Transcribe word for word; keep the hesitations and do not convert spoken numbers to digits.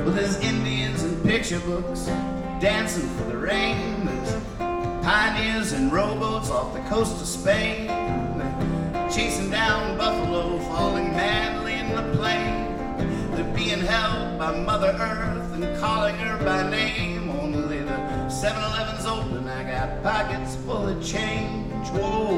Well, there's Indians in picture books dancing for the rain. There's pioneers in rowboats off the coast of Spain, chasing down buffalo, falling madly in the plain. They're being held by Mother Earth and calling her by name. Only the seven eleven's open, I got pockets full of change. Whoa.